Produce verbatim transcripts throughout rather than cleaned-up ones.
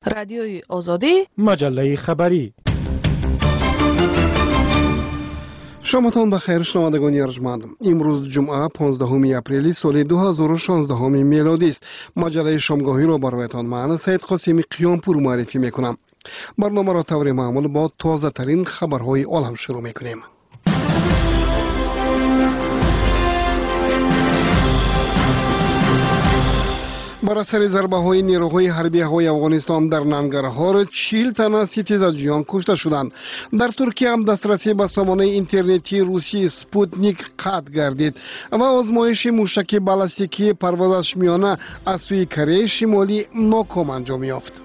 رادیوی آزادی، مجله خبری. شامتان بخیر شنوندگان ارجمند. امروز جمعه پانزدهم اپریل سال دو هزار و شانزده میلادی است. مجله شامگاهی را برایتان من سید قاسمی قیامپور معرفی میکنم. برنامه را طور معمول با تازه ترین خبرهای عالم شروع میکنیم. بر اثر ضربه‌های نیروهای حربی هوایی افغانستان در ننگرهار چهل تن از ستیزجویان کشته شدند. در ترکیه هم دسترسی به سامانه اینترنتی روسی سپوتنیک قطع گردید و آزمایش موشک بالستیکی پروازش میانه از سوی کره شمالی ناکام انجام یافت.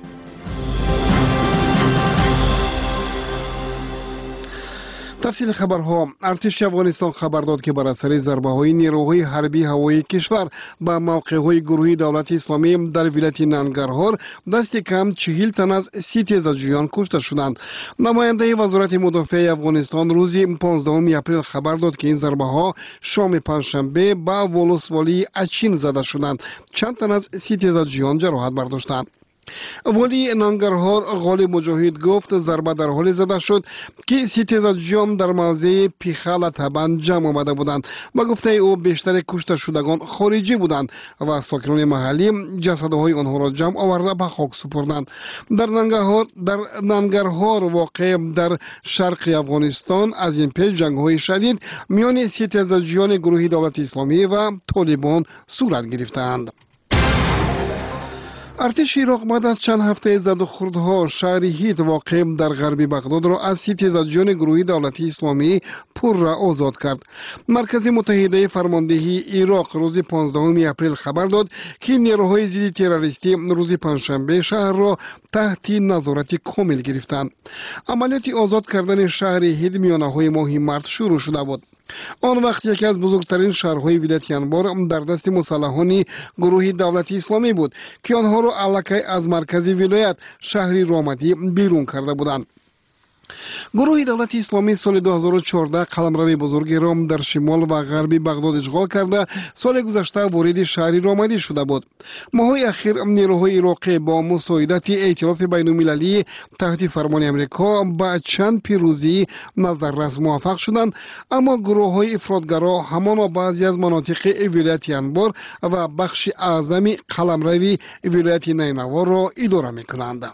تفصیل خبرها. ارتش افغانستان خبر داد که بر اثر ضربه‌های نیروهای حربی هوایی کشور به موقع‌های گروهی دولت اسلامی در ولایت ننگرهار دست کم چهل تن از ستیزجویان کشته شدند. نماینده وزارت مدافع افغانستان روز پانزدهم اپریل خبر داد که این ضربه‌ها شام پنجشنبه به ولسوالی اچین زده شدند. چند تن از ستیزجویان جراحت برداشتند. ولی ننگرهار غالب مجاهد گفت ضربه در حال زده شد که ستیزجویان در موضع پیخال تبند جمع آمده بودند و گفته او بیشتر کشته شدگان خارجی بودند و ساکنان محلی جسدهای آنها را جمع آورده به خاک سپردند. در ننگرهار در ننگرهار واقع در شرق افغانستان از این پیش جنگ‌های شدید میان ستیزجویان گروه دولت اسلامی و طالبان صورت گرفتند. ارتش عراق بعد از چند هفته زد و خوردها شهر هیت واقع در غربی بغداد را از ستیزجویان گروهی دولت اسلامی پر را آزاد کرد. مرکز متحده فرماندهی عراق روز پانزدهم اپریل خبر داد که نیروهای ضد تروریستی روز پنجشنبه شهر را تحت نظارت کامل گرفتند. عملیات آزاد کردن شهر هیت میانه‌های ماه مارس شروع شده بود. آن وقت یکی از بزرگترین شهرهای ولایت انبار در دست مسلحان گروه دولت اسلامی بود که آنها را الکی از مرکز ولایت شهر رامدی بیرون کرده بودند. گروه دولت اسلامی سال دو هزار و چهارده قلمرو بزرگ رام در شمال و غربی بغداد اشغال کرده سال گذشته وارد شهر رامدی شده بود. ماه‌های اخیر نیروهای عراقی با مساعدت ائتلاف بین‌المللی تحت فرمان امریکا با چند پیروزی نظررس موفق شدند، اما گروه‌های افراطگرا همان بعضی از مناطق ولایت انبار و بخش اعظم قلمرو ولایت نینوا را اداره می‌کنند.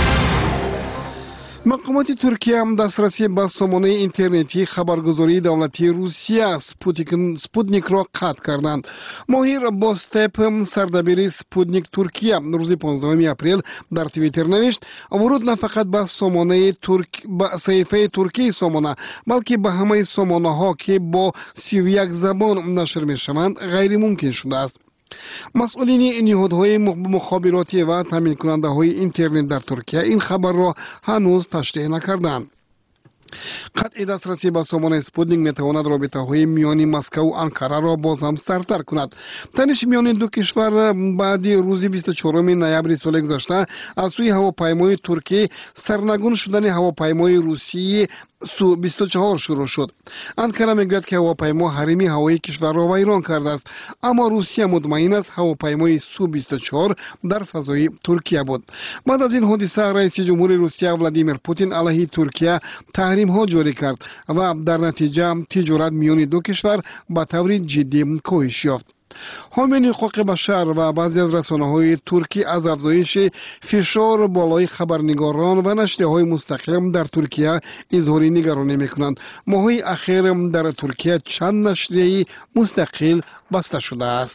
مقامات ترکیه هم دسترسی به سامانه اینترنتی خبرگزاری دولتی روسیه سپوتنیک را قطع کردند. ماهیر باستپ سردبیر سپوتنیک ترکیه روز پانزدهم اپریل در توییتر نوشت ورود نه فقط به سامانه ترک به صحیفه ترکی سامانه بلکه به همه سامانه ها که با سی و یک زبان نشر می شوند غیر ممکن شده است. مسئولین نهادهای مخابراتی و تامین کننده های اینترنت در ترکیه این خبر را هنوز تشریح نکردند. قطع دسترسی به سامانه سپوتنیک میتواند رابطه های میان مسکو و انقره را باز هم سرتر کند. تنش میان دو کشور بعد روز بیست و چهارم نوامبر سال گذشته از سوی هواپیمای ترکی سرنگون شدن هواپیمای روسی سو بیست و چهار شروع شد. انقره میگوید که هواپیما حریم هوایی کشور را ویران کرده است، اما روسیه مطمئن است هواپیمای سو بیست و چهار در فضای ترکیه بود. بعد از این حادثه رئیس جمهور روسیه ولادیمیر پوتین علیه ترکیه تحریم ها جاری کرد و در نتیجه تجارت میان دو کشور به طور جدی کاهش یافت. حامیان حقوق بشر و بعضی از رسانه‌های ترکی از افزایش فشار بالای خبرنگاران و نشریه‌های مستقل در ترکیه اظهار نگرانی می‌کنند. ماه‌های اخیر در ترکیه چند نشریه مستقل بسته شده است.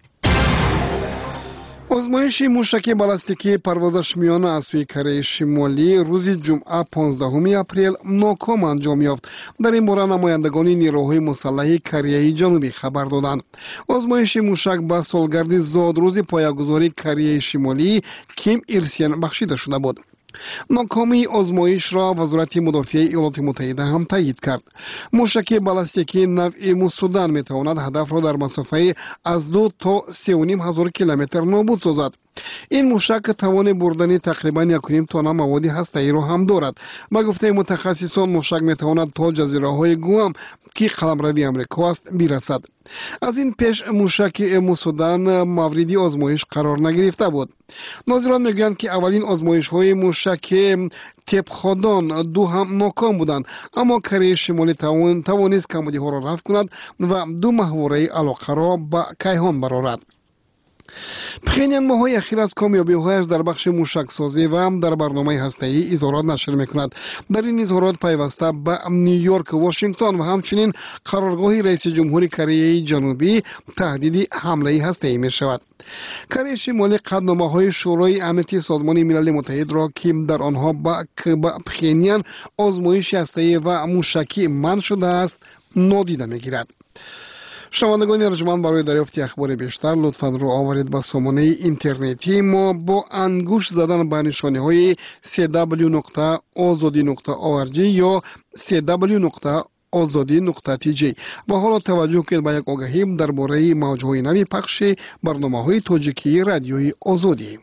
آزمایش موشک بالستیکی پروازش میانه از سوی کره شمالی روز جمعه پانزدهم اپریل ناکام انجام یافت. در این باره نمایندگان نیروهای مسلح کره جنوبی خبر دادند. آزمایش موشک به سالگرد زاد روز پایه‌گذاری کره شمالی کیم ایرسین بخشیده شده بود. ناکامی آزمایش را وزارت مدافع ایالات متحده هم تایید کرد. موشک بالستیکی نوع مسودن میتواند هدف را در مسافه از دو تا سه و نیم هزار کیلومتر نابود سازد. این موشک توان بردن تقریبا یک و نیم تن مواد هسته‌ای را هم دارد. با گفته متخصصان موشک میتواند تا جزیره گوام که قلمروی امریکا است برسد. از این پیش موشک مسودان موردی آزمایش قرار نگرفته بود. ناظران میگویند که اولین آزمایش های موشک تپخادان دو هم ناکام بودند، اما کره شمالی توان توانست کمبودی ها را رفع کند و دو محوره علاقه را به کیهان برآورد. پخینیان ماهای اخیر از کامیابی هایش در بخش موشک سازی و هم در برنامه هسته‌ای اظهارات نشر میکند. در این اظهارات پیوسته به نیویورک، واشنگتن و همچنین قرارگاه رئیس جمهور کره جنوبی تهدید حمله هسته‌ای می شود. کره شمالی قطعنامه های شورای امنیتی سازمان ملل متحد را که در آنها به پخینیان آزمایش هسته‌ای و موشکی منع شده است نادیده میگیرد. شنوندگان ارجمند، برای دریافت اخبار بیشتر لطفاً رو آورید به سامانه اینترنتی ما با انگشت زدن به نشانه های سی دبلیو نقطه آزادی نقطه او ار جی یا سی دبلیو نقطه آزادی نقطه تی جی. و حالا توجه کنید به یک آگهی درباره موجهای نوی پخش برنامه‌های تاجیکی رادیوی آزادی.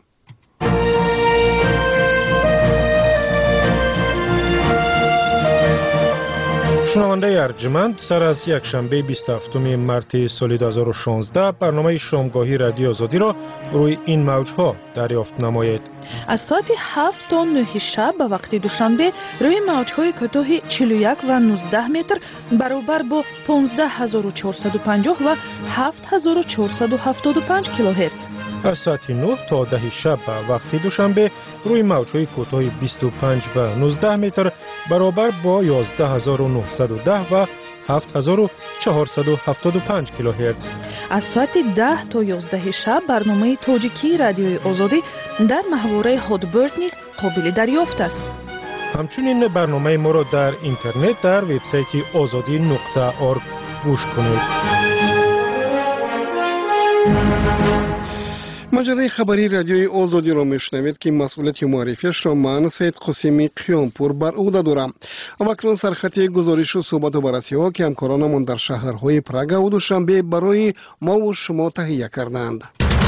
شنونده ارجمند، سر از یک شنبه بیست و هفتم مارس سال دو هزار و شانزده برنامه شامگاهی رادیو آزادی را روی این موجها دریافت نمایید. از ساعت هفت تا نه شب به وقت دوشنبه روی موجهای کوتاه چهل و یک و نوزده متر برابر با پانزده هزار و چهارصد و پنجاه و هفت هزار و چهارصد و هفتاد و پنج کیلوهرتز. از ساعت نه تا ده شب به وقت دوشنبه روی موجهای کوتاه بیست و پنج و نوزده متر برابر با یازده هزار و نهصد و ده و هفت هزار و چهارصد و هفتاد و پنج کیلوهرتز. از ساعت ده تا یازده شب برنامه تاجیکی رادیوی آزادی در محوره هادبرد نیز قابل دریافت است. همچنین برنامه ما را در اینترنت در وبسایت آزادی نقطه اورگ گوش کنید. مجله خبری رادیوی آزادی را میشنوید که مسئولیت معرفیش را من سید قاسمی قیامپور بر عهده دارم. و اکنون سرخط گزارش و صحبت و بررسی ها که همکارانمان در شهرهای پراگ و دوشنبه برای ما و شما تهیه کردند.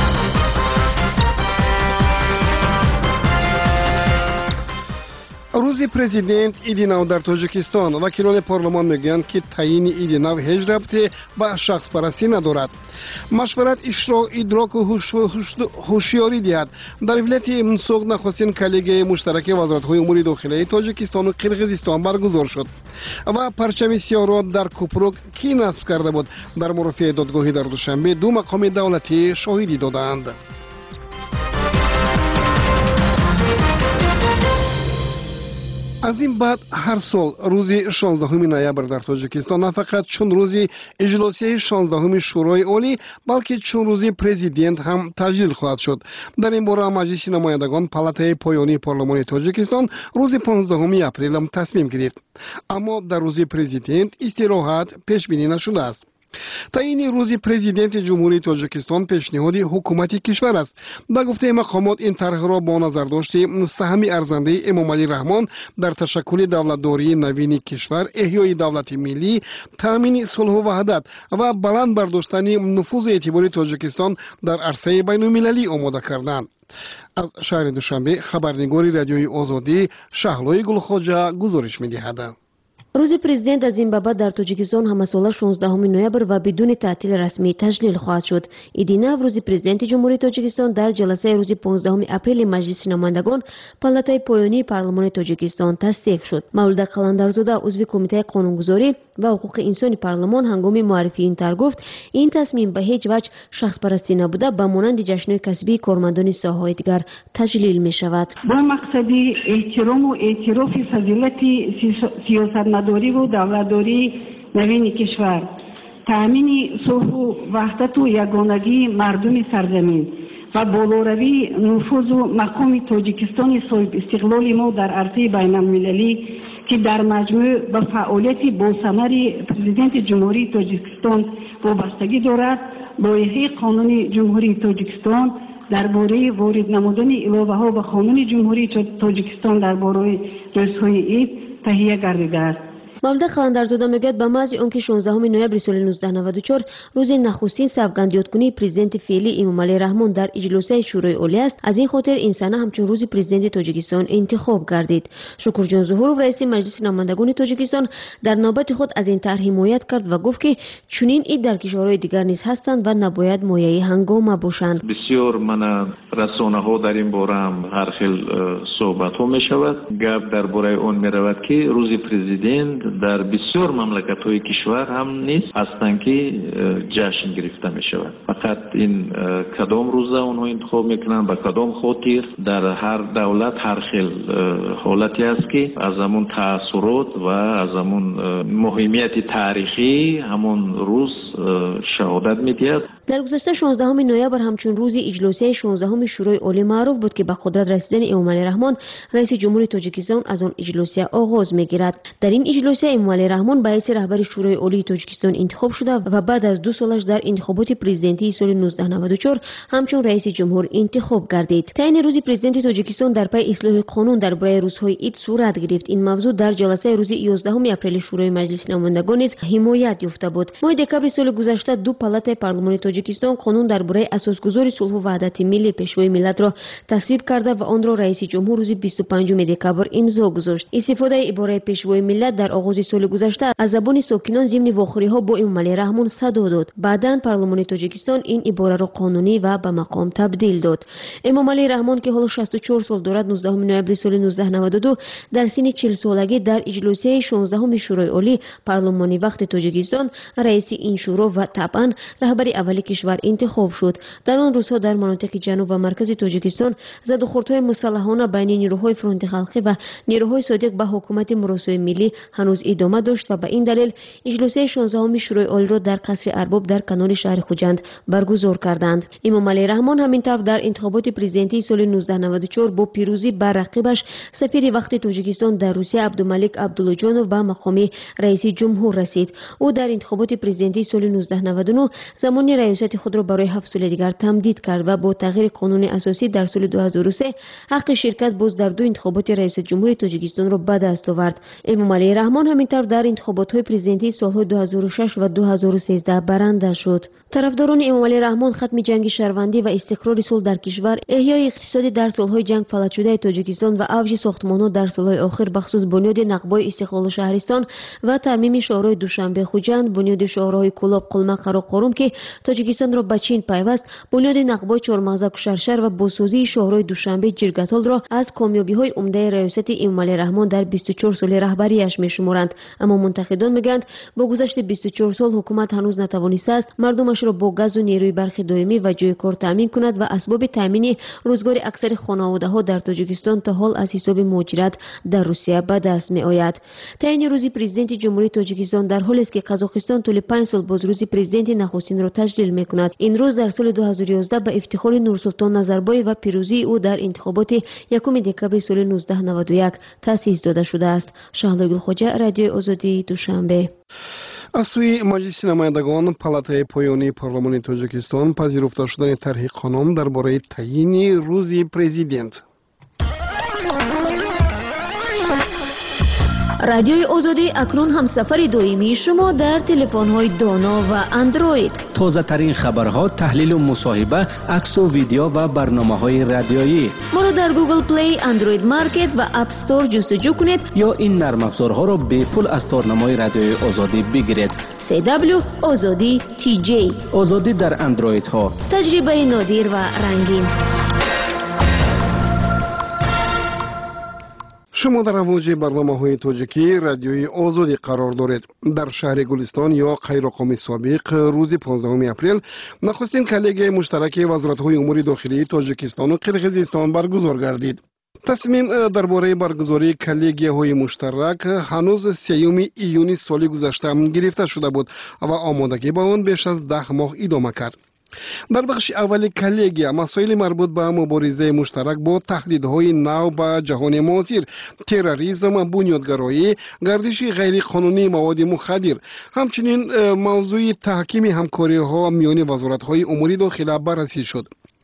روز پرزیدنت ایدی نو در تاجیکستان. وکیلان پارلمان میگویند که تعیین ایدی نو هیچ ربطی به شخص پرستی ندارد. مشورت ادراک و هوشیاری دهد. در ولایت سوغد نخستین کلیگه مشترک وزارت‌های امور داخلی تاجیکستان و قرقیزستان برگزار شد و پرچم سیاه را در کوپروک کی نصب کرده بود. در مرافعه دادگاهی در دوشنبه دو مقام دولتی شاهدی دادند. از این بعد هر سال روز شانزدهم نوامبر در تاجیکستان نه فقط چون روز اجلاسی شانزدهم شورای عالی بلکه چون روز پرزیدنت هم تجلیل خواهد شد. در این باره مجلس نمایندگان پالاتای پایانی پارلمان تاجیکستان روز پانزدهم اپریل هم تصمیم گرفت، اما در روز پرزیدنت استراحت پیش بینی نشده است. تعیین روز پرزیدنت جمهوری تاجیکستان پیشنهاد حکومت کشور است. به گفته مقامات این طرح را با نظر داشته سهم ارزنده امام علی رحمان در تشکل دولتداری نوین کشور، احیای دولت ملی، تامین صلح و وحدت و بلند برداشتن نفوذ اعتباری تاجیکستان در عرصه بین المللی آماده کردند. از شهر دوشنبه خبرنگار رادیوی آزادی شهلوی گلخواجه گزارش می‌دهد. روز پرزیدنت از این بابت در تاجیکستان همساله شانزدهم نوامبر و بدون تعطیل رسمی تجلیل خواهد شد. ایدینه روز پرزیدنت جمهوری تاجیکستان در جلسه روز پانزدهم اپریل مجلس نمایندگان پالاتای پایانی پارلمان تاجیکستان تصدیق شد. مولود قلندرزاده عضو کمیته قانونگذاری و حقوق انسانی پارلمان هنگام معرفی این طرح گفت این تصمیم به هیچ وجه شخص پرستی نبوده، به مانند جشن کسبی کارمندان ساحه‌های دیگر تجلیل می شود. با مقصد احترام و اعتراف فضیلت سیاست مداری و دولتداری نوین کشور، تأمین صلح و وحدت و یگانگی مردم سرزمین و بالاروی نفوذ و مقام تاجیکستان صاحب استقلال ما در عرصه بین المللی که در مجموع به فعالیت باثمر پرزیدنت جمهوری تاجیکستان وابستگی دارد، لایحه قانون جمهوری تاجیکستان درباره وارد نمودن علاوه ها به قانون جمهوری تاجیکستان درباره روزهای عید تهیه گردیده است. مولده قلندرزاده میگوید به محض آنکه شانزدهم نوامبر سال نوزده نود و چهار روز نخستین سوگندیادکنی پرزیدنت فعلی امامعلی رحمان در اجلاس شورای عالی است، از این خاطر این سنه همچون روز پرزیدنت تاجیکستان انتخاب گردید. شکرجان ظهورov رئیس مجلس نمایندگان تاجیکستان در نوبت خود از این طرح حمایت کرد و گفت که چنین اید در کشورهای دیگر نیز هستند و نباید مایه هنگامه باشند. بسیار من رسانه ها در این باره هم هر خیل صحبت ها می شود. گپ در باره اون می رود که روز پرزیدنت در بسیار مملکت های کشور هم نیست هستند که جشن گرفته می شود. فقط این کدام روزه اونها انتخاب میکنن به کدام خاطر در هر دولت هر خیل حالتی است که از همون تأثیرات و از همون مهمیت تاریخی همون روز شهادت میدهد. در گذشته شانزدهم نوامبر همچون روز اجلاسی شانزدهم شورای عالی معروف بود که به قدرت رسیدن امامعلی رحمان رئیس جمهوری تاجیکستان از آن اجلاسی آغاز میگیرد. در این اجلاسی امامعلی رحمان به حیث رهبر شورای عالی تاجیکستان انتخاب شده و بعد از دو سالش در انتخابات پرزیدنتی سال نوزده نود و چهار همچون رئیس جمهور انتخاب گردید. تعیین روز پرزیدنت تاجیکستان در پی اصلاح قانون درباره روزهای عید صورت گرفت. این موضوع در جلسه روز یازدهم اپریل شورای مجلس نمایندگان نیز حمایت یافته بود. ماه دکبر سال گذشته دو پالات پارلمانی تاجیکستان قانون درباره اساسگذاری صلح و وحدت ملی پیشوای ملت را تصویب کرده و آن را رئیس جمهور روز بیست و پنجم دکبر امضا گذاشت. استفاده عباره پیشوای ملت در آغاز سال گذشته از زبان ساکنان ضمن واخوری‌ها با امامعلی رحمان صدا داد. بعداً پارلمان تاجیکستان این عباره را قانونی و به مقام تبدیل داد. امامعلی رحمان که حالا شصت و چهار سال دارد نوزدهم نوامبر سال نوزده نود و دو در سن چهل سالگی در اجلاسی شانزدهم شورای عالی پارلمانی وقت تاجیکستان رئیس این شورا و طبعاً رهبر اولی کشور انتخاب شد. در آن روزها در مناطق جنوب و مرکز تاجیکستان زد و خوردهای مسلحانه بین نیروهای فرانت خلقی و نیروهای صادق به حکومت مراسای ملی هنوز ادامه داشت و به این دلیل اجلاسی شانزدهم شورای عالی را در قصر ارباب در کنار شهر خوجند برگزار کردند. امامعلی رحمان همین طرف در انتخابات پرزیدنتی سال نوزده نود و چهار با پیروزی بر رقیبش سفیر وقت تاجیکستان در روسیه عبدالملک عبداللهجانوف به مقام رئیس جمهور رسید. او در انتخابات پرزیدنتی سال نوزده نود و نه زمان ریاست خود را برای هفت سال دیگر تمدید کرد و با تغییر قانون اساسی در سال دو هزار و سه حق شرکت باز در دو انتخابات ریاست جمهوری تاجیکستان را به دست آورد. امامعلی رحمان همینطور در انتخابات پرزیدنتی سالهای دو هزار و شش و دو هزار و سیزده برنده شد. طرفداران امامعلی رحمان ختم جنگ شهروندی و استقرار صلح در کشور، احیای اقتصادی در سالهای جنگ فلج شده تاجیکستان و اوج ساختمان‌ها در سالهای آخر بخصوص بنیاد نقبای استقلال شهرستان و ترمیم شهرهای دوشنبه خوجند، بنیاد شهرهای کلاب قلمق و قروم که تاجیکستان را به چین پیوست، بنیاد نقبای چهارمغزک و شرشر و بازسازی شهرهای دوشنبه جرگتال را از کامیابی‌های عمده ریاست امامعلی رحمان در بیست و چهار سال رهبری‌اش می‌شمارند. اما منتقدان میگویند با گذشت بیست و چهار سال حکومت هنوز نتوانسته است مردمش را با گاز و نیروی برق دائمی و جای کار تامین کند و اسباب تامین روزگار اکثر خانواده‌ها در تاجیکستان تا حال از حساب مهاجرت در روسیه به دست می‌آید. تعیین روز پرزیدنت جمهوری تاجیکستان در حالی است که قزاقستان طول پنج سال باز روز پرزیدنت نخستین را تجلیل می‌کند. این روز در سال دو هزار و یازده به افتخار نورسلطان نظربایف و پیروزی او در انتخابات یکم دکبر سال نوزده نود و یک تأسیس داده شده است. شهلا گلخوجه، رادیو آزادی، دوشنبه. از سوی مجلس نمایندگان پالاتای پایانی پارلمان تاجیکستان پذیرفته شدن طرح قانون درباره تعیین روز پرزیدنت. رادیوی آزادی اکنون هم سفر دائمی شما در تلفن‌های دانا و اندروید. تازه ترین خبرها، تحلیل و مصاحبه، عکس و ویدیو و برنامه‌های رادیویی. ما را در گوگل پلی، اندروید مارکت و اپ استور جستجو کنید یا این نرم افزارها را به پول از تارنمای رادیوی آزادی بگیرید. سی دبلیو آزادی تی جی. آزادی در اندروید ها. تجربه نادر و رنگین. شما در امواج برنامه‌های تاجیکی رادیوی آزادی قرار دارید. در شهر گلستان یا قیراقام سابق روز پانزدهم اپریل نخستین کلیگه مشترک وزارت‌های امور داخلی تاجیکستان و قرقیزستان برگزار گردید. تصمیم درباره برگزاری کلیگی‌های مشترک هنوز سیوم ایون سال گذشته گرفته شده بود و آمادگی به آن بیش از ده ماه ادامه کرد. در بخش اول کلیگیا مسائل مربوط به مبارزه مشترک با تهدیدهای نو به جهان معاصر، تروریسم، بنیادگرایی، گردش غیر قانونی مواد مخدر، همچنین موضوع تحکیم همکاری ها میان وزارت های امور داخلی بررسی شد.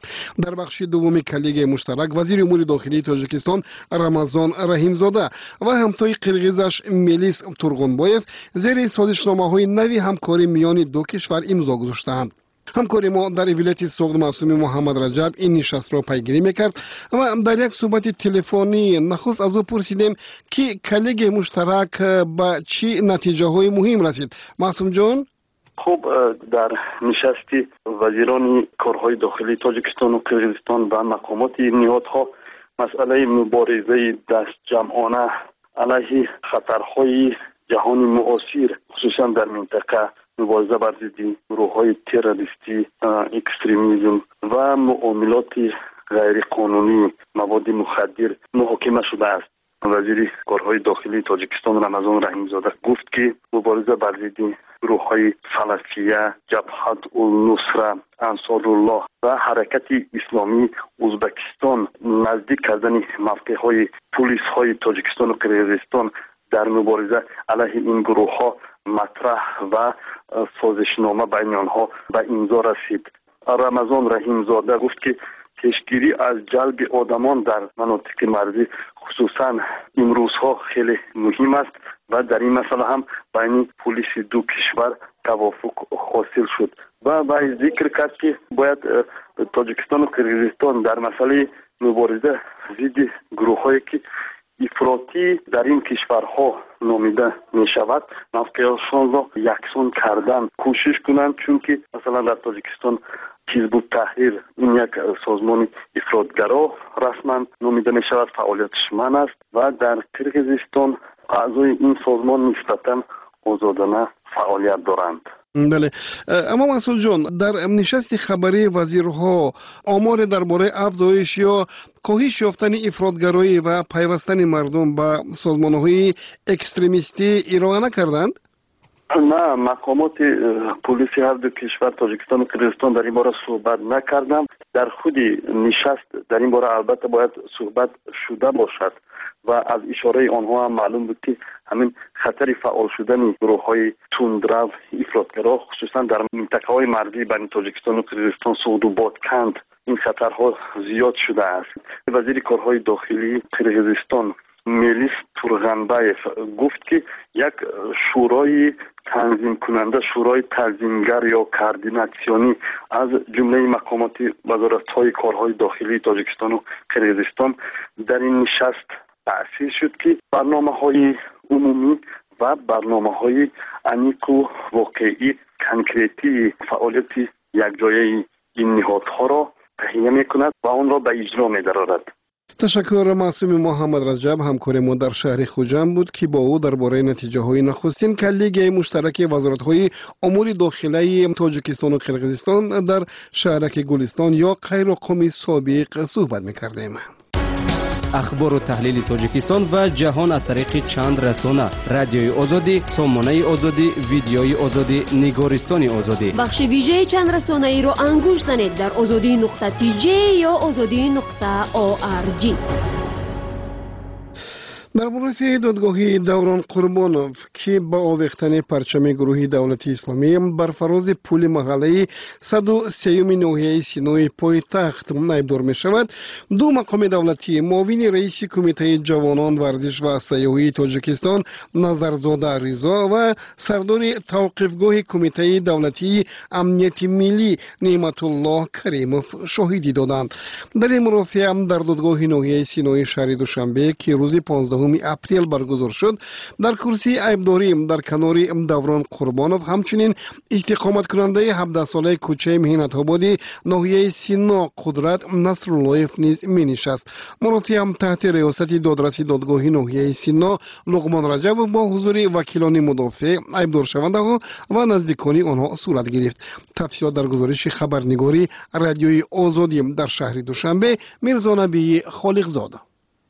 در بخش دوم کلیگ مشترک وزیر امور داخلی تاجیکستان رمضان رحیمزاده و همتای قرغیزش میلیس تورغونبایف زیر سازشنامه‌های نوی همکاری میان دو کشور امضا گذاشتند. همکاری ما در ولایت سوغد معصومی محمد رجب این نشست را پیگیری میکرد و در یک صحبت تلفنی نخست از او پرسیدیم که کلیگ مشترک به چی نتیجه های مهم رسید. معصوم جان، خب در نشستی وزیران کارهای داخلی تاجیکستان و قرغیزستان و مقامات نهادها مسئله مبارزه دست جمعانه علیه خطرهای جهان معاصر خصوصا در منطقه مبارزه بر ضد گروه‌های تروریستی، اکستریمیسم و معاملات غیر قانونی مواد مخدر محاکمه شده است. وزیر کارهای داخلی تاجیکستان رمضان رحیمزاده گفت که مبارزه بر ضد گروه‌های سلفیه، جبهت النصره، انصارالله و حرکت اسلامی ازبکستان نزدیک کردن موقع‌های پلیس‌های تاجیکستان و قرغیزستان در مبارزه علیه این گروه‌ها مطرح و سازشنامه بین آنها به امضا رسید. رمضان رحیمزاده گفت که پیشگیری از جلب آدمان در مناطق مرزی خصوصا امروزها خیلی مهم است و در این مسئله هم بین پلیس دو کشور توافق حاصل شد و باید ذکر کرد که باید تاجیکستان و قرغیزستان در مسئله مبارزه ضد گروه‌هایی که افراطی در این کشورها نامیده می شود موقعشان را یکسان کردن کوشش کنند، چون که مثلا در تاجیکستان حزب التحریر این یک سازمان افراطگرا رسما نامیده می شود، فعالیتش من است و در قرغیزستان اعضای این سازمان نسبتا آزادانه فعالیت دارند. بله، اما مسعود جان، در نشست خبری وزیرها آمار درباره افزایش یا کاهش یافتن افراطگرایی و پیوستن مردم به سازمان‌های اکستریمیستی ارائه نکردند؟ نه، مقامات پلیسی هر دو کشور تاجیکستان و قرغیزستان در این باره صحبت نکردند. در خود نشست در این باره البته باید صحبت شده باشد و از اشاره آنها هم معلوم بود که همین خطر فعال شدن گروه‌های تندرو افراطگرا خصوصا در منطقه‌های مرزی بین تاجیکستان و قرغیزستان سود و بادکند این خطرها زیاد شده است. وزیر کارهای داخلی قرغیزستان میلیس تورغونبایف گفت که یک شورای تنظیم کننده، شورای تنظیمگر یا کوردیناسیونی از جمله مقامات وزارت‌های کارهای داخلی تاجیکستان و قرغیزستان در این نشست تأسیس شد که برنامه‌های عمومی و برنامه‌های عمیق و واقعی کنکریتی فعالیت یکجایی این نهادها را تهیه می‌کند و آن را به اجرا می‌دارد. تشکر. معصوم محمد رجب همکار ما در شهر خوجند بود که با او درباره نتیجه های نخستین کلیگ مشترک وزارت های امور داخلی تاجیکستان و قرغیزستان در شهرک گلستان یا قیراقم سابق صحبت می‌کردیم. اخبار و تحلیل تاجیکستان و جهان از طریق چند رسانه: رادیوی آزادی، سامانه آزادی، ویدیوی آزادی، نگارستان آزادی. بخش ویژه چند رسانه ای را انگوش زنید در آزادی نقطه تی جی یا آزادی نقطه او آر جی. در مورد دادگاهی دوران قربانوف که با آویختن پرچم گروه دولتی اسلامی بر فراز پل محله صد و سیوم ناحیه سینای پایتخت نایبدار می شود، دو مقام دولتی معاون رئیس کمیته جوانان ورزش و سیاحی تاجیکستان نظرزاده رضا و سردار توقیفگاه کمیته دولتی امنیت ملی نعمت الله کریموف شاهدی دادند. در این مرافعه در دادگاه ناحیه سینای شهر دوشنبه که روز پانزدهم اپریل برگزار شد، در کرسی عیبداری در کنار دوران قربانوف همچنین استقامت کننده هفده ساله کوچه مهنت آبادی ناحیه سینا قدرت نصراللهیف نیز می نشست. مرافعه هم تحت ریاست دادرس دادگاه ناحیه سینا لقمان رجب با حضور وکیلان مدافع عیبدار شونده ها و نزدیکان آنها صورت گرفت. تفصیلات در گزارش خبرنگاری رادیوی آزادی در شهر دوشنبه میرزا نبی خالق زاده.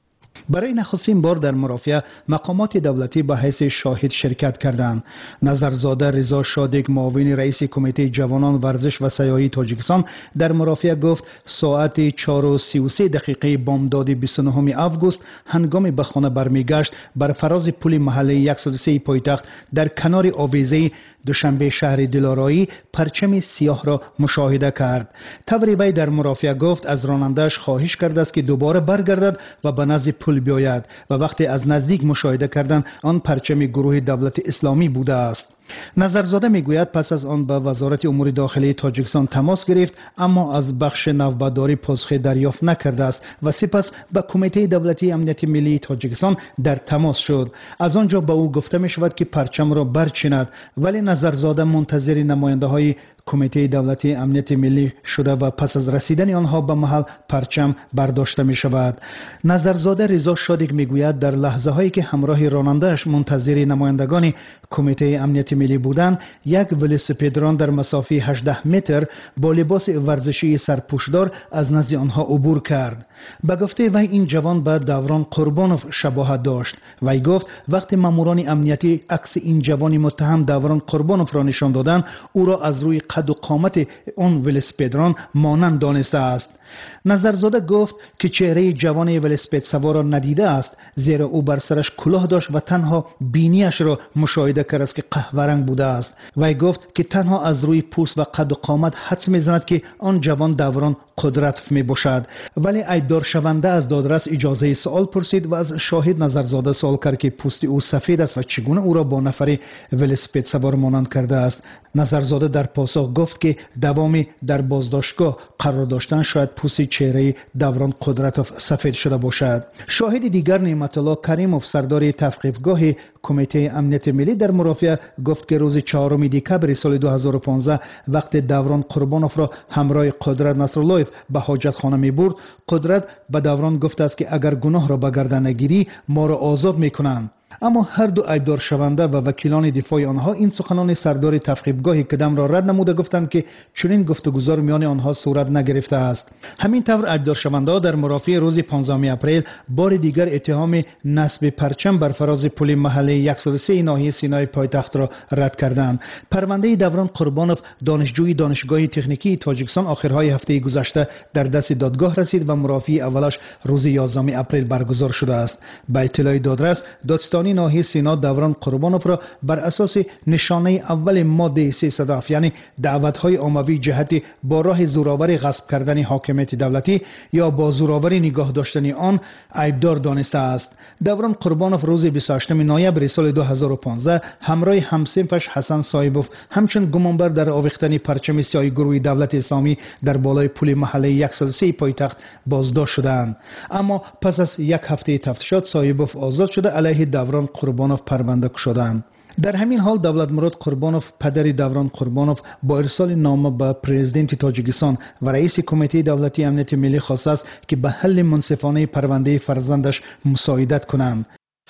برای نخستین بار در مرافعه مقامات دولتی به حیث شاهد شرکت کردند. نظرزاده رضا شادک معاون رئیس کمیته جوانان ورزش و سیاحی تاجیکستان در مرافعه گفت ساعت چهار و سی و سه دقیقه بامداد بیست و نه آگوست هنگام به خانه برمیگشت بر فراز پل محله صد و سه پایتخت در کنار آویزه دوشنبه شهر دلارایی پرچم سیاه را مشاهده کرد. طوری وی در مرافعه گفت از راننده‌اش خواهش کرده است که دوباره برگردد و به نزد پل بیاید و وقتی از نزدیک مشاهده کردند آن پرچم گروه دولت اسلامی بوده است. نظرزاده میگوید پس از آن به وزارت امور داخلی تاجیکستان تماس گرفت اما از بخش نوبرداری پاسخ دریافت نکرده است و سپس به کمیته دولتی امنیت ملی تاجیکستان در تماس شد. از آنجا به او گفته می شود که پرچم را برچیند، ولی نظرزاده منتظر نماینده های کمیته دولتی امنیت ملی شده و پس از رسیدن آنها به محل پرچم برداشته می شود. نظرزاده رضا شادک می گوید در لحظه هایی که همراه راننده‌اش منتظر نمایندگان کمیته امنیت ملی بودند، یک ولوسپدران در مسافه هجده متر با لباس ورزشی سرپوشدار از نزد آنها عبور کرد. به گفته وی این جوان به دوران قربانوف شباهت داشت. وی گفت وقتی ماموران امنیتی عکس این جوان متهم دوران قربانوف را نشان دادند، او را از روی قد و قامت اون ولوسپدران مانند دانسته است. نظرزاده گفت که چهره جوان ولوسپد سوار را ندیده است، زیرا او بر سرش کلاه داشت و تنها بینیش را مشاهده کرد است که قهوه رنگ بوده است. وی گفت که تنها از روی پوست و قد و قامت حدس می‌زند که آن جوان دوران قدرتوف می باشد. ولی ایبدار شونده از دادرس اجازه سوال پرسید و از شاهد نظرزاده سوال کرد که پوست او سفید است و چگونه او را با نفر ولوسپد سوار مانند کرده است. نظرزاده در پاسخ گفت که دوامی در بازداشتگاه قرار داشتن شاید پوست چهره دوران قدرتوف سفید شده باشد. شاهد دیگر نعمت الله کریموف سردار تحقیقگاه کمیته امنیت ملی در مرافعه گفت که روز چهارم دکبر سال دو هزار و پانزده وقت دوران قربانوف را همراه قدرت نصرالله به حاجت خانه می برد، قدرت به دوران گفته است که اگر گناه را به گردن نگیری ما را آزاد می کنند. اما هر دو ایبدار شونده و وکیلان دفاع آنها این سخنان سردار تفقیبگاه کدام را رد نموده گفتند که چنین گفتگوزار میان آنها صورت نگرفته است. همین طور ایبدار شونده در مرافعه روز پانزدهم اپریل بار دیگر اتهام نصب پرچم بر فراز پل محله صد و سه ناحیه سینای پایتخت را رد کردند. پرونده دوران قربانوف دانشجوی دانشگاه تکنیکی تاجیکستان آخرهای هفته گذشته در دست دادگاه رسید و مرافعه اولش روز یازدهم اپریل برگزار شده است. به اطلاع دادرس دادستانی ناحیه سینا دوران قربانوف را بر اساس نشانه اول ماده سیصد و هفت یعنی دعوت‌های عمومی جهت با راه زورآوری غصب کردن حاکمیت دولتی یا با زورآوری نگاه داشتن آن ایبدار دانسته است. دوران قربانوف روز بیست و هشتم نوامبر سال دو هزار و پانزده همراه همسنفش حسن صایبوف همچون گمانبر در آویختن پرچم سیاه گروه دولت اسلامی در بالای پل محله صد و سه پایتخت بازداشت شدند. اما پس از یک هفته تفتیشات صایبوف آزاد شده علیه دوران قربانوف پرونده شدند. در همین حال دولت مراد قربانوف پدر دوران قربانوف با ارسال نامه به پرزیدنت تاجیکستان و رئیس کمیته دولتی امنیت ملی خواسته است که به حل منصفانه پرونده فرزندش مساعدت کنند.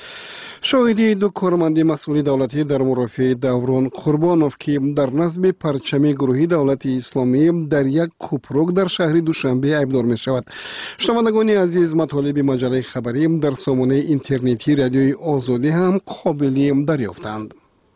شاهدی دو کارمند مسئول دولتی در مرافعه دوران قربانوف که در نصب پرچم گروهی دولت اسلامی در یک کوپروک در شهر دوشنبه ایبدار می شود. شنوندگان عزیز، مطالب مجله خبری در سامانه اینترنتی رادیوی آزادی هم قابل دریافتند.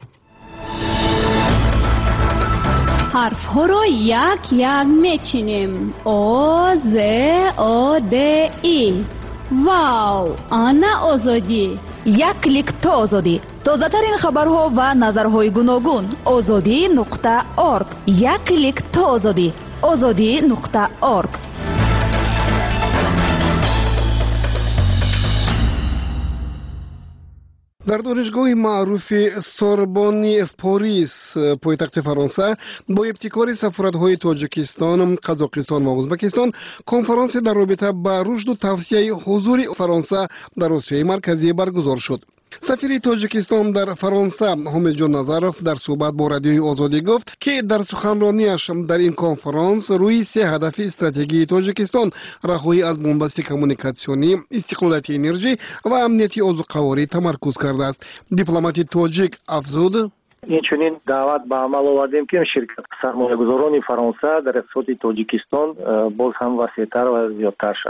حرف ها را یک یک میچینیم. آ ز آ د ای. واو، آنا آزادی. یک کلیک تا آزادی. تازه ترین خبرها و نظرهای گوناگون. آزادی نقطه آرگ. یک کلیک تا آزادی. آزادی نقطه آرگ. در دانشگاه معروف سوربن پاریس پایتخت فرانسه با ابتکار سفارت‌های تاجیکستان، قزاقستان و ازبکستان کنفرانس در رابطه با رشد و توسعه حضور فرانسه در آسیای مرکزی برگزار شد. سفیر تاجیکستان در فرانسه حامد جان نظروف در صحبت با رادیوی آزادی گفت که در سخنرانیش در این کنفرانس روی سه هدف استراتژی تاجیکستان رهایی از بنبست کمونیکاسیونی، استقلالیت انرژی و امنیت عضوقواری تمرکز کرده است. دیپلمات تاجیک افزود: اینچنین دعوت به عمل آوردیم که شرکت سرمایه‌گذاران فرانسه در اقتصاد تاجیکستان باز هم وسیع‌تر و زیادتر شود.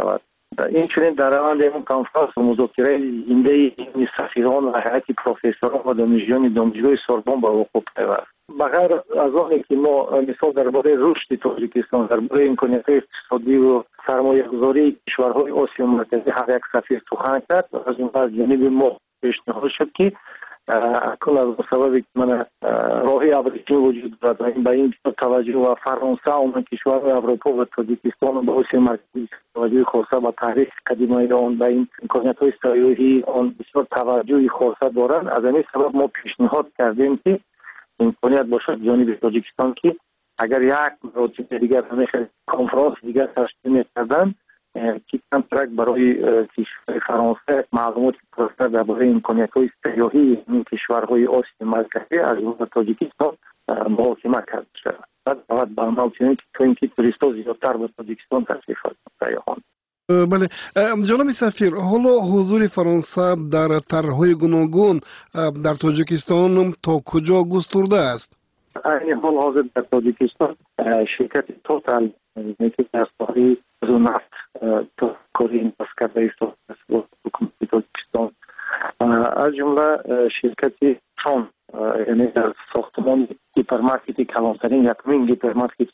инчунин дар раванди ин конферанс музокираи зиндаи илми сафирон ва ҳайати профессорон ва донишҷӯёни донишгоҳи сорбон ба вуқӯъ пайваст. ба ғайр аз оне ки мо мисол дар бораи рушди тоҷикистон, дар бораи имкониятҳои иқтисодиву сармоягузории кишварҳои осиё марказӣ ҳар як сафир сухан кард. аз ҷумла аз ҷониби мо пешниҳод шуд ки акун аз сабаби мана роҳи абрикӣ вуҷуд дорад ба ин таваҷҷӯҳ ва фаронса онан кишварҳои аврупо ва тоҷикистон ба осиё марказӣ таваҷҷӯҳи хоса ба таърихи қадимаи он ба ин имкониятҳои сайёҳӣ он бисёр таваҷҷӯҳи хоса дорад. аз ҳамин сабаб мо пешниҳод кардем ки имконият бошад ҷониби тоҷикистон ки агар як маротиба дигар ҳамин конферанс дигар ташкил мекарданд ки камтарак барои кишвари фаронса маълумоти пуртар дар бораи имкониятҳои сайёҳии ин кишварҳои осиё марказӣ аз ҷумла тоҷикистон муҳокима карда шавад. баъд ба амал чунин ки то ин ки туристҳо зиёдтар ба тоҷикистон ташриф оваранд сайёҳон. бале ҷаноби сафир, ҳоло ҳузури фаронса дар тарҳҳои гуногун дар тоҷикистон то куҷо густурда аст? айни ҳол ҳозир дар тоҷикистон ширкати тотал ки дар соҳаи газу нафт кори инвест карда истодаст бо ҳукумати тоҷикистон, аз ҷумла ширкати сон яъне дар сохтмони гипермаркети калонтарин якумин гипермаркет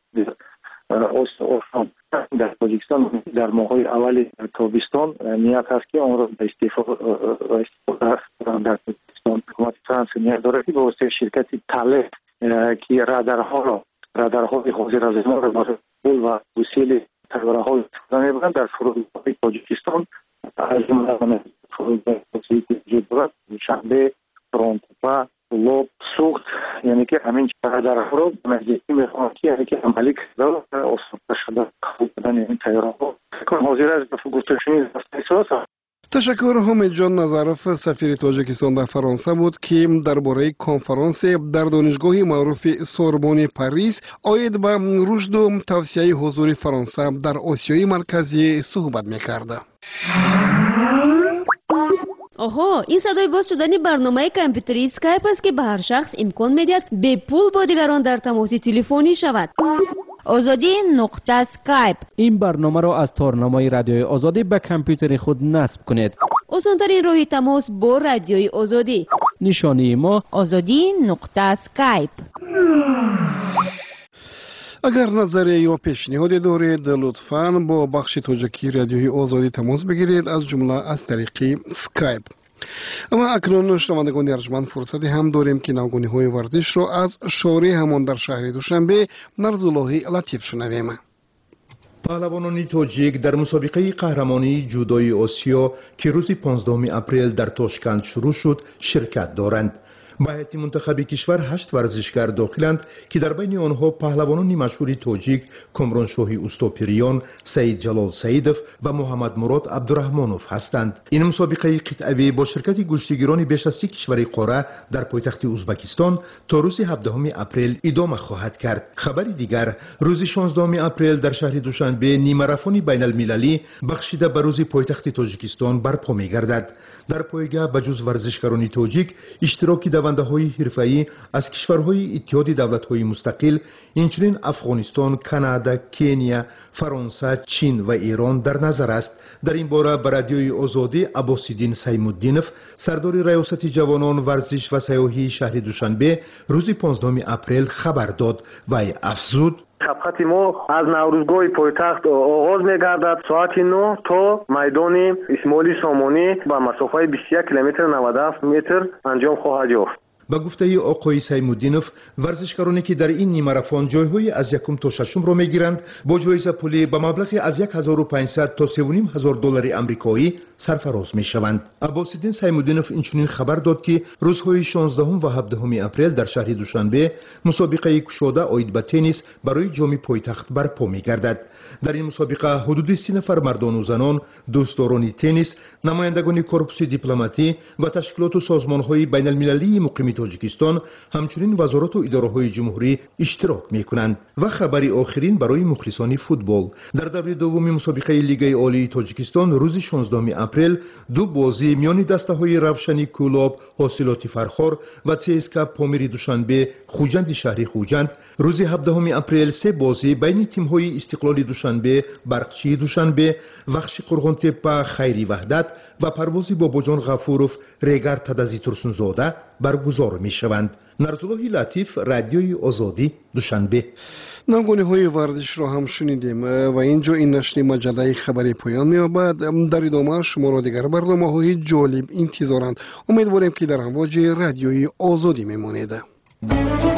осиё дар тоҷикистон дар моҳҳои аввали тобистон ният ҳаст ки онро ба истифода дар тоҷикистон ҳукумати франсия ният дорад ки ба воситаи ширкати тале ки радарҳоро радарҳои ҳозиразимонро барои пул ва усили сайёраҳо истифода мебаранд дар фурудгоҳҳои тоҷикистон аз ҷумла фурудгоҳи ки вуҷуд дорад душанбе, фронтепа, лоб, суғд, яъне ки ҳамин радарҳоро ба наздикӣ мехоҳанд ки яъне ки амалӣ карда осонтар шуда қабул кардани ин сайёраҳо. ҳозир аз гуфташунӣ даст. ташаккур. ҳомидҷон Назаров, сафири Тоҷикистон дар Фаронса буд ки дар бораи конферансе дар донишгоҳи маъруфи Сорбони Парис оид ба рушду тавсияи ҳузури Фаронса дар Осиёи марказӣ суҳбат мекард. оҳо, ин садои боз шудани барномаи компютери скайп аст ки ба ҳар шахс имкон медиҳад бепул бо дигарон дар тамоси телефонӣ шавад. озодӣ нуқта скайп. ин барномаро аз торнамои радиои озодӣ ба компютери худ насб кунед. осонтарин роҳи тамос бо радиои озодӣ. нишонии мо озодӣ нуқта скайп. агар назария ё пешниҳоде доред, лутфан бо бахши тоҷикии радиои озодӣ тамос бигиред, аз ҷумла аз тариқи скайп. ва акнун шунавандагони арҷманд фурсате ҳам дорем ки навгониҳои варзишро аз шори ҳамон дар шаҳри душанбе Нарзуллоҳи Латиф шунавем. паҳлавонони тоҷик дар мусобиқаи қаҳрамонии ҷудои осиё ки рӯзи понздаҳуми апрел дар Тошканд шурӯъ шуд ширкат доранд. ба ҳайати мунтахаби кишвар ҳашт варзишгар дохиланд ки дар байни онҳо паҳлавонони машҳури тоҷик Комроншоҳи Устопириён, Саид Ҷалол Саидов ва Муҳаммад Мурод Абдурахмонов ҳастанд. ин мусобиқаи қитъавӣ бо ширкати гӯштигирони беш аз си кишвари қора дар пойтахти Узбекистон то рӯзи ҳабдаҳуми апрел идома хоҳад кард. хабари дигар, рӯзи шонздаҳуми апрел дар шаҳри Душанбе нимарафони байналмилалӣ бахшида ба рӯзи пойтахти Тоҷикистон барпо мегардад. дар пойгаҳ ба ҷуз варзишгарони тоҷик иштироки давандаҳои ҳирфаӣ аз кишварҳои иттиҳоди давлатҳои мустақил, инчунин Афғонистон, Канада, Кения, Фаронса, Чин ва Ирон дар назар аст. дар ин бора ба радиои озодӣ Аббосиддин Саймуддинов, сардори раёсати ҷавонон варзиш ва сайёҳии шаҳри Душанбе рӯзи понздаҳуми апрел хабар дод. вай афзуд: шабқати мо аз наврӯзгоҳи пойтахт оғоз мегардад. соати нӯ то майдони Исмоили Сомонӣ ба масофаи бисту як километр навад ҳафт метр анҷом хоҳад ёфт. ба гуфтаи оқои Саймуддинов, варзишгароне ки дар ин нимарафон ҷойҳои аз якум то шашумро мегиранд, бо ҷоиза пулӣ ба маблағи аз як ҳазору панҷсад то севу ним ҳазор доллари амрикоӣ сарфароз мешаванд. Аббосиддин Саймуддинов инчунин хабар дод ки рӯзҳои шонздаҳум ва ҳабдаҳуми апрел дар шаҳри Душанбе мусобиқаи кушода оид ба теннис барои ҷоми пойтахт барпо мегардад. дар ин мусобиқа ҳудуди си нафар мардону занон, дӯстдорони теннис, намояндагони корпуси дипломатӣ ва ташкилоту созмонҳои байналмилалии муқими Тоҷикистон, ҳамчунин вазорату идораҳои ҷумҳурӣ иштирок мекунанд. ва хабари охирин барои мухлисони футбол. дар даври дуввуми мусобиқаи Лигаи олии Тоҷикистон рӯзи шонздаҳуми апрел ду бозӣ миёни дастаҳои Равшани Кӯлоб, Ҳосилоти Фархор ва ЦСКА Помири Душанбе, Хуҷанди шаҳри Хуҷанд, рӯзи ҳабдаҳуми апрел се бозӣ байни тимҳои Истиқлоли دوشنبه، برقچی دوشنبه، وخش قرغنتپه خیری وحدت و پرواز باباجان غفوروف ریگر تدزی ترسونزاده برگزار می شوند. نرزالله لطیف، رادیوی آزادی، دوشنبه. نمونه های ورزش را هم شنیدیم و اینجا این نشر مجله خبری پایان می‌یابد. در ادامه شما را دیگر برنامه‌های جالب انتظارند. امیدواریم که در امواج رادیوی آزادی میمانید.